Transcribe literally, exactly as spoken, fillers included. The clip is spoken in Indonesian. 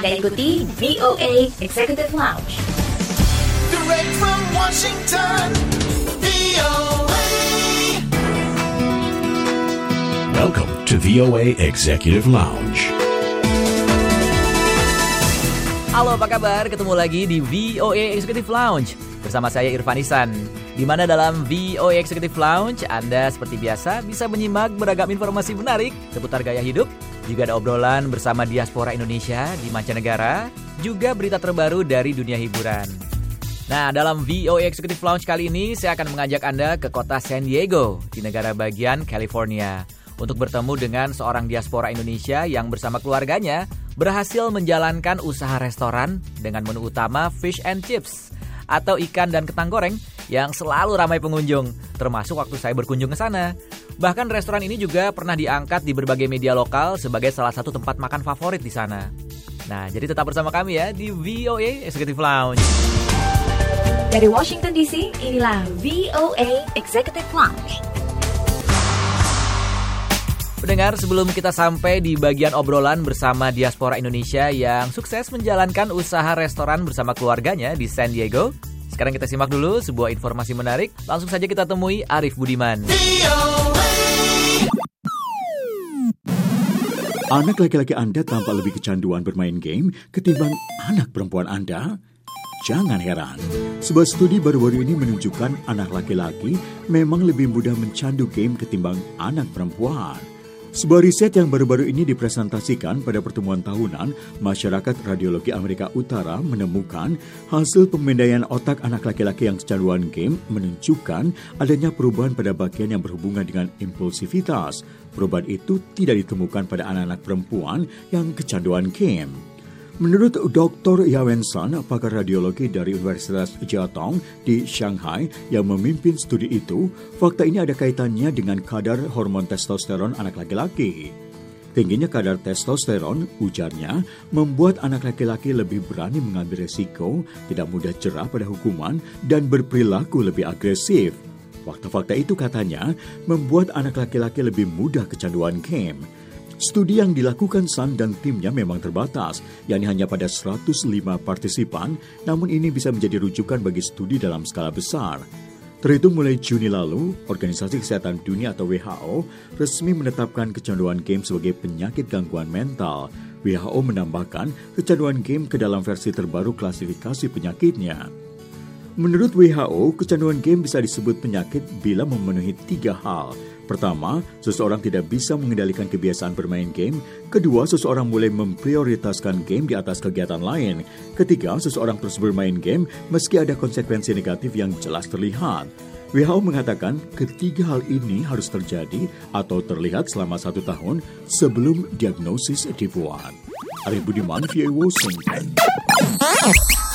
Anda ikuti V O A Executive Lounge. Direct from Washington, V O A. Welcome to V O A Executive Lounge. Halo, apa kabar? Ketemu lagi di V O A Executive Lounge bersama saya Irfan Ihsan. Di mana dalam V O A Executive Lounge Anda seperti biasa bisa menyimak beragam informasi menarik seputar gaya hidup. Juga ada obrolan bersama diaspora Indonesia di mancanegara, juga berita terbaru dari dunia hiburan. Nah, dalam V O A Executive Lounge kali ini saya akan mengajak Anda ke kota San Diego di negara bagian California untuk bertemu dengan seorang diaspora Indonesia yang bersama keluarganya berhasil menjalankan usaha restoran dengan menu utama fish and chips atau ikan dan kentang goreng yang selalu ramai pengunjung, termasuk waktu saya berkunjung ke sana. Bahkan restoran ini juga pernah diangkat di berbagai media lokal sebagai salah satu tempat makan favorit di sana. Nah, jadi tetap bersama kami ya di V O A Executive Lounge. Dari Washington D C, inilah V O A Executive Lounge. Pendengar, sebelum kita sampai di bagian obrolan bersama diaspora Indonesia yang sukses menjalankan usaha restoran bersama keluarganya di San Diego, sekarang kita simak dulu sebuah informasi menarik. Langsung saja kita temui Arif Budiman. Anak laki-laki Anda tampak lebih kecanduan bermain game ketimbang anak perempuan Anda? Jangan heran, sebuah studi baru-baru ini menunjukkan anak laki-laki memang lebih mudah mencandu game ketimbang anak perempuan. Sebuah riset yang baru-baru ini dipresentasikan pada pertemuan tahunan Masyarakat Radiologi Amerika Utara menemukan hasil pemindaian otak anak laki-laki yang kecanduan game menunjukkan adanya perubahan pada bagian yang berhubungan dengan impulsivitas. Perubahan itu tidak ditemukan pada anak-anak perempuan yang kecanduan game. Menurut Doktor Yawensan, pakar radiologi dari Universitas Jiaotong di Shanghai yang memimpin studi itu, fakta ini ada kaitannya dengan kadar hormon testosteron anak laki-laki. Tingginya kadar testosteron, ujarnya, membuat anak laki-laki lebih berani mengambil resiko, tidak mudah jerah pada hukuman, dan berperilaku lebih agresif. Fakta-fakta itu katanya membuat anak laki-laki lebih mudah kecanduan game. Studi yang dilakukan Sun dan timnya memang terbatas, yakni hanya pada seratus lima partisipan, namun ini bisa menjadi rujukan bagi studi dalam skala besar. Terhitung mulai Juni lalu, Organisasi Kesehatan Dunia atau W H O resmi menetapkan kecanduan game sebagai penyakit gangguan mental. W H O menambahkan kecanduan game ke dalam versi terbaru klasifikasi penyakitnya. Menurut W H O, kecanduan game bisa disebut penyakit bila memenuhi tiga hal. Pertama, seseorang tidak bisa mengendalikan kebiasaan bermain game. Kedua, seseorang mulai memprioritaskan game di atas kegiatan lain. Ketiga, seseorang terus bermain game meski ada konsekuensi negatif yang jelas terlihat. W H O mengatakan ketiga hal ini harus terjadi atau terlihat selama satu tahun sebelum diagnosis dibuat. Arif Budiman, V O A Washington.